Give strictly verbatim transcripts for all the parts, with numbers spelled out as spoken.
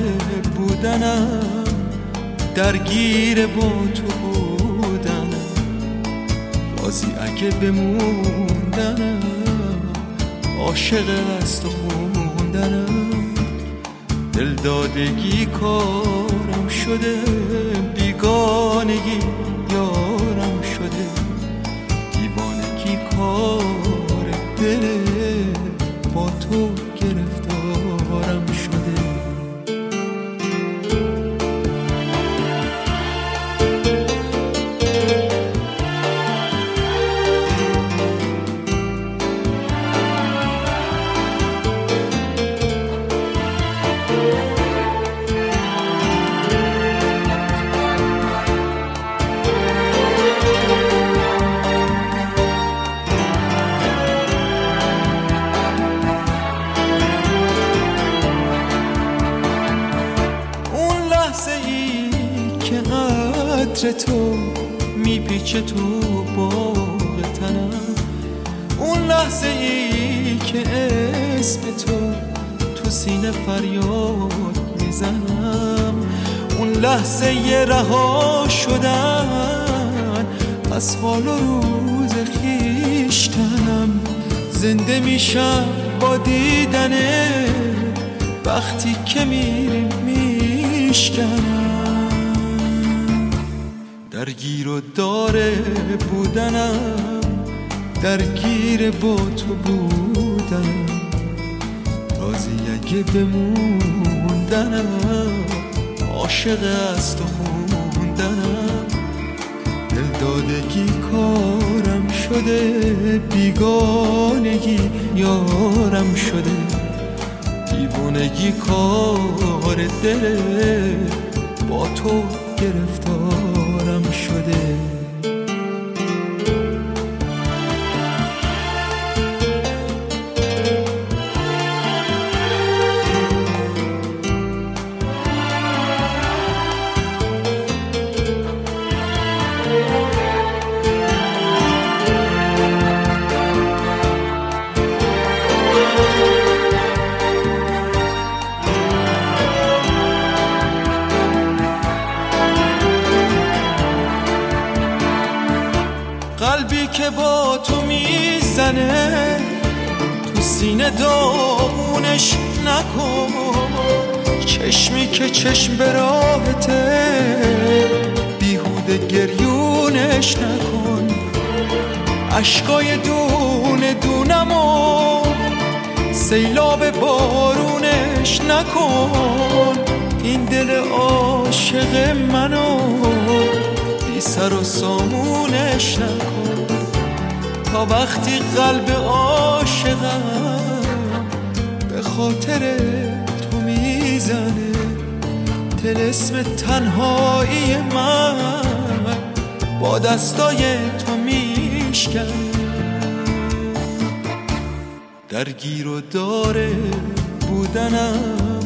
بودنم، درگیر با تو بودنم، راضی اگه بموندنم، عاشق از تو خوندنم. دلدادگی کارم شده، بیگانگی یارم شده، دیوانگی کار دل با تو گرفتارم شده. عطر تو میپیچه تو باغ تنم، اون لحظه ای که اسم تو تو سینه فریاد میزنم، اون لحظه یه رها شدن از حال و روز خیشتنم. زنده میشم با دیدنه وقتی که میریم میشکنم. درگیر و داره بودنم، درگیر با تو بودنم، راضی اگه بموندنم، عاشق از تو خوندنم. دلدادگی کارم شده، بیگانگی یارم شده، دیوانگی کار دل با تو گرفتارم شده. قلبی که با تو میزنه تو سینه داغونش نکن، چشمی که چشم به راهته بیهوده گریونش نکن، عشقای دونه دونمو سیلاب بارونش نکن. این دل عاشق منو بی سر و سامونش نکن، تا وقتی قلب عاشقم به خاطر تو میزنه، طلسم تنهایی من با دستای تو میشکنه. درگیر و داره بودنم،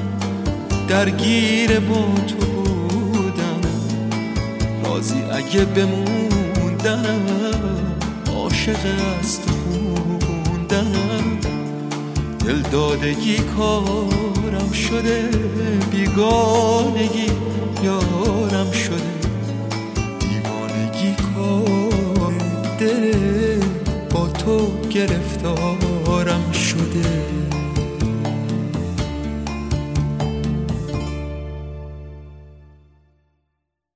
درگیر با تو بودنم، راضی اگه بموندنم، عاشق از تو خوندنم. دلدادگی کارم شده، بیگانگی یارم شده، دیوانگی کار دل با تو گرفتارم شده.